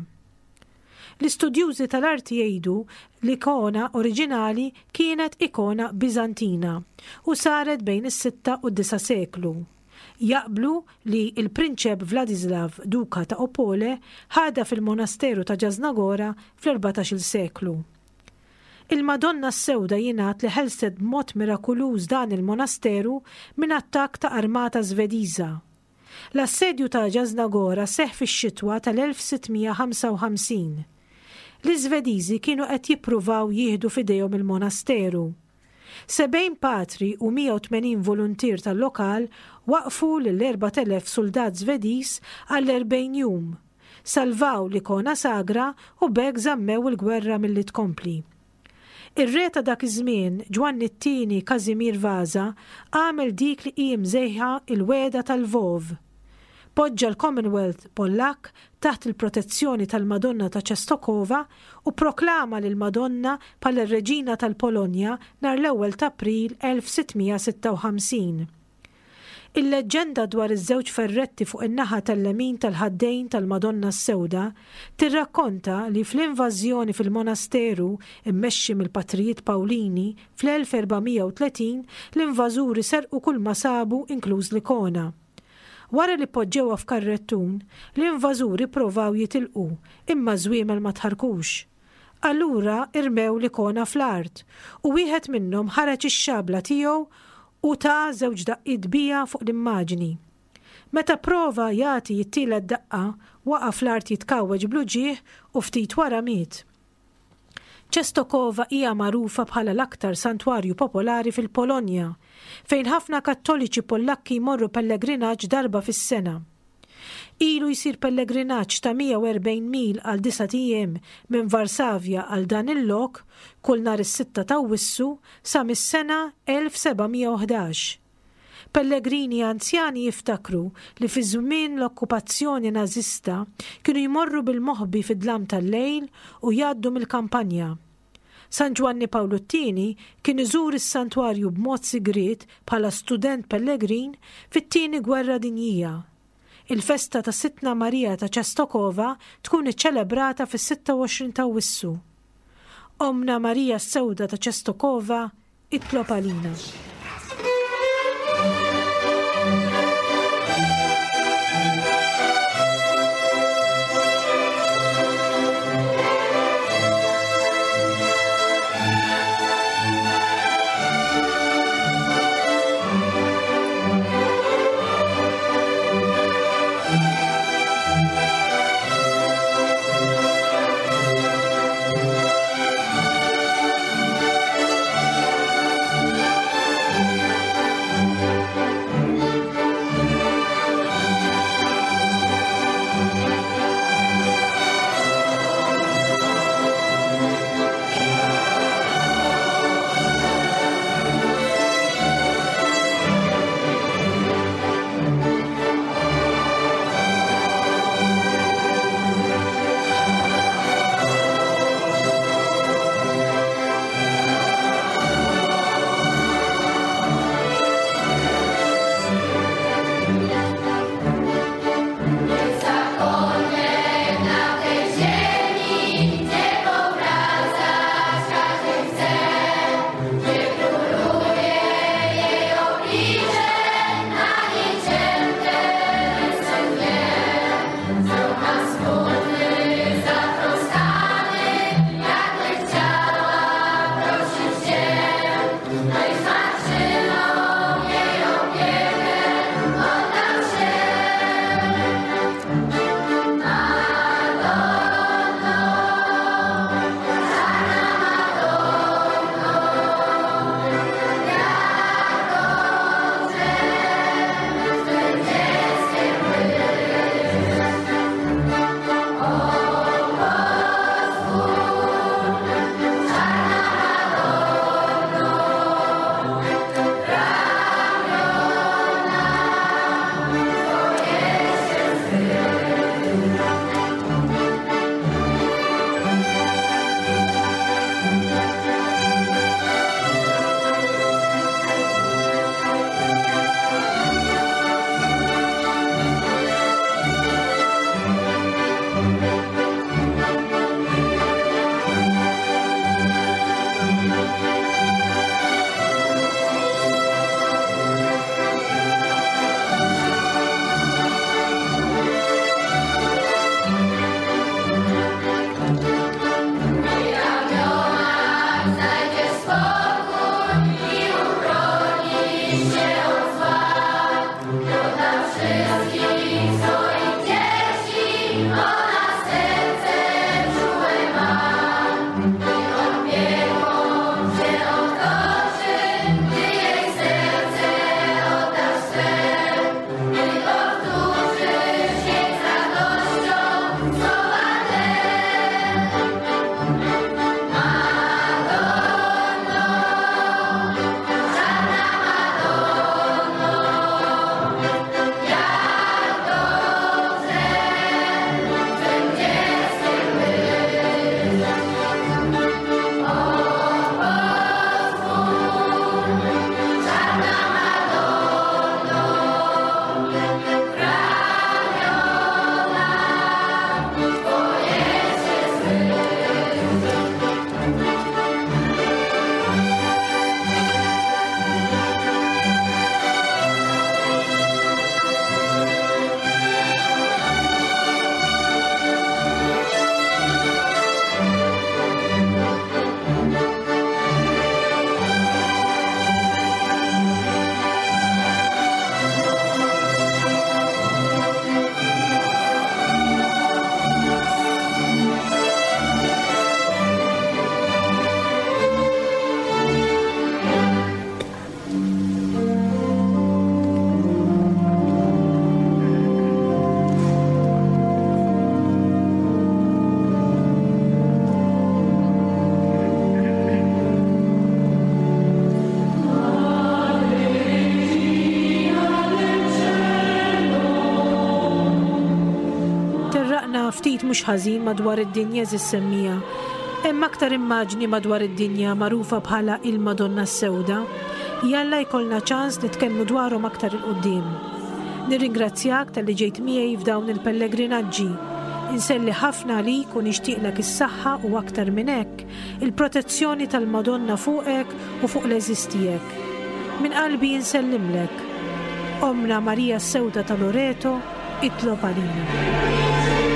L-istudjużi tal-arti jgħidu l-ikona oriġinali kienet ikona Bizantina u saret bejn is-sitta u d-disa seklu. Jaqblu li il-Prinċep Vladislav Duka ta' Opole ħada fil-Monasteru ta' Jasna-Góra fl-erbatax-il seklu. Il-Madonna s-Sewda jingħad li ħelset b'mod mirakuluż dan il-monasteru minn attakk ta' armata Żvediża. L-assedju ta' Jasna-Góra seħħ fix-xitwa tal-elf sittmija ħamsa u ħamsin. L-Iżvediżi kienu qed jippruvaw jieħdu f'idejhom il-monasteru. Sebgħin patri u mija u tmenin voluntier tal-lokal waqfu lill-erba'at elef soldat Żvediż għall erbgħin jum. Salvaw l-ikona sagra u b'hekk żammew il-gwerra milli tkompli. Ir-re ta' dak iż-żmien, Ġwanni t-tieni Kazimir Vaza, għamel dik li hi mżejħa il-weda tal-Vov. Poġġa l-Commonwealth Pollak taħt il-protezzjoni tal-Madonna ta' Częstochowa u proklama lil Madonna bħala r-Reġina tal-Polonja nhar l-ewwel ta' April elf sittmija sitta u ħamsin. Il-leġġenda dwar iż-żewġ ferretti fuq in-naħa tal-lemin tal-ħaddejn tal-Madonna s-Sewda tirrakkonta li fl-invażjoni fil-monasteru immexxi mill-Patrijiet Pawlini fl-elf erbamija u tletin l-invażuri serqu kull ma sabu inkluż l-ikona. Wara li poġġewha f'karrettun, l-invażuri provaw jitilqu imma żwiemel ma tħarkux. Allura irmew l-ikona fl-art u wieħed minnhom ħareġ ix-xabla tiegħu u ta' żewġ daqqiet bija fuq l-immaġni. Meta prova jagħti jittielet daqqa, waqaf l-art jitkawweġ bluġieħ u ftit wara miet. Częstochowa hija magħrufa bħala l-aktar santwarju popolari fil-Polonja, fejn ħafna Kattoliċi Pollakki jmorru pellegrinaġġ darba fis-sena. Ilu jsir pellegrinaġġ ta' mija u erbgħin mil għal disa' ijiem minn Varsavja għal dan il-lok kull nhar is-sitta ta' Awwissu sa mis-sena elf sebgħimija u ħdax. Pellegrini anzjani jiftakru li fi żmien l-okkupazzjoni nażista kienu jmorru bil-moħbi fid-dlam tal-lejl u jgħaddu mill-kampanja. San Giovanni Paolo t-tieni kien iżur is-santwarju b'mod sigriet bħala student Pellegrin fit-tieni gwerra dinjija. Il-festa ta' Sittna Marija ta' Częstochowa tkun iċċelebrata fis-sitta u għoxrin ta' Awwissu. Omna Marija s-Sewda ta' Częstochowa itlob għalina. ftit mhux ħażin madwar id-dinja żissemmija. Hemm aktar immaġni madwar id-dinja magħrufa bħala il-Madonna Sewda. Jalla jkollna ċans nitkellmu dwarhom aktar il-qudiem. Nirringrazzjak tal-li ġejt miegħi f'dawn il-pellegrinaġġi. Inselli ħafna għalik u nixtieqlek is-saħħa u aktar minn hekk il-protezzjoni tal-Madonna fuqek u fuq l-eżistijek. Min qalbi insellimlek. Omna Marija Sewda ta' Loreto, itlob għalina.